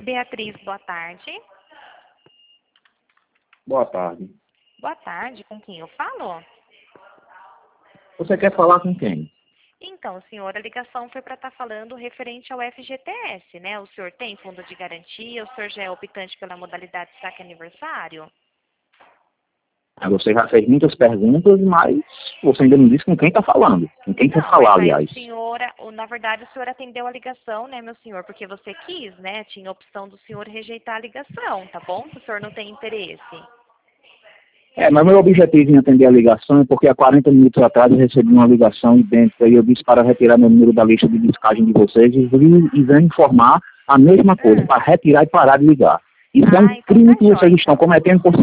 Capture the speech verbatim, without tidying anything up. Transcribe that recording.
Beatriz, boa tarde. Boa tarde. Boa tarde, com quem eu falo? Você quer falar com quem? Então, senhor, a ligação foi para estar falando referente ao F G T S, né? O senhor tem fundo de garantia, o senhor já é optante pela modalidade saque aniversário? Ah, Você já fez muitas perguntas, mas você ainda não disse com quem está falando. Com quem quer Não, falar, mas aí, aliás. senhora, o- na verdade, o senhor atendeu a ligação, né, meu senhor? Porque você quis, né? Tinha a opção do senhor rejeitar a ligação, tá bom? Se o senhor não tem interesse. É, mas meu objetivo em atender a ligação é porque há quarenta minutos atrás eu recebi uma ligação idêntica e eu disse para retirar meu número da lista de descagem de vocês e vim, e venho informar a mesma coisa, Hum. para retirar e parar de ligar. Isso é um Ah, então crime tá que vocês jóia, estão então. cometendo por